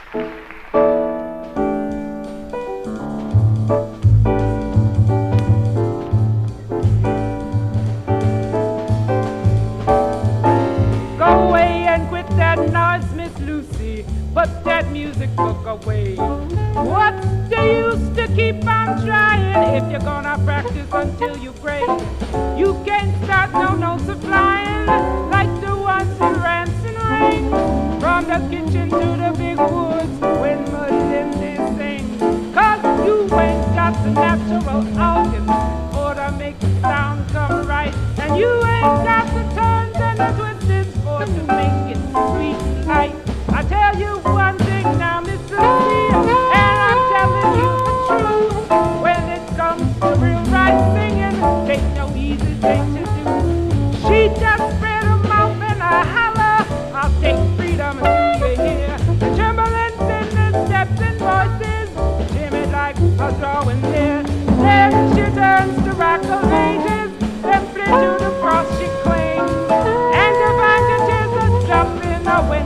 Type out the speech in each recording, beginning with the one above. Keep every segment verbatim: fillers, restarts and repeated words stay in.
Put that music book away. What's the use to keep on trying if you're gonna practice until you break? You can't start no notes of flying like the ones in Ransom Rain. From the kitchen to the big woods when Melindy sings. Cause you ain't got the natural organ or to make the sound come right. And you ain't got the turns and the twistings for to make it sweet and light. I tell you one thing now, Miss Lucy, and I'm telling you the truth. When it comes to real right singing, ain't no easy thing to do. She just spread her mouth and I holler, I'll take freedom and do you hear? The tremblings in the steps and voices, timid like a drawing near. Then she turns to rock her ages, simply to the cross she clings. And to find the tears that drop in her when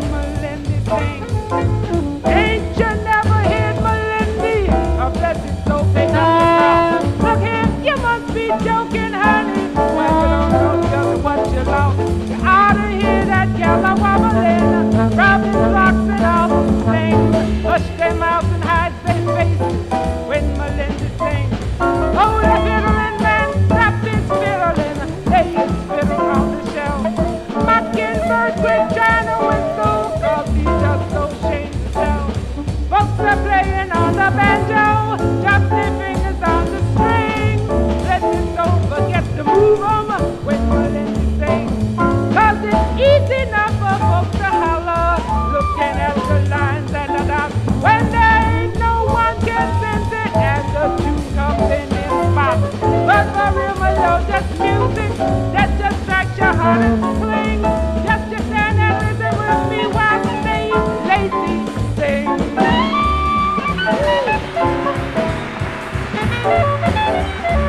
ain't you never heard Melindy? A blessed soul take up the cross. Look here, you must be joking, honey. When you don't know just what you lost. You ought to hear that gal a wobbling, rubbing locks and all those things. Hush them out and hide their faces when Melindy sings. Oh, the fiddling man, stop his fiddling, lay his fiddle on the shelf. Mockingbird quit trying to whistle, cause he just so ashamed to tell. Folks are playing on the banjo, just their fingers on the string. Let it go, forget to move 'em when Melindy sings. Cause it's easy enough for folks to holler, looking at the lines and the dots, when there ain't no one can sense it, and the tune comes in in spots. But for real melodious music, that just strikes your heart and cling. Just to stand and listen with me while they lazy sing.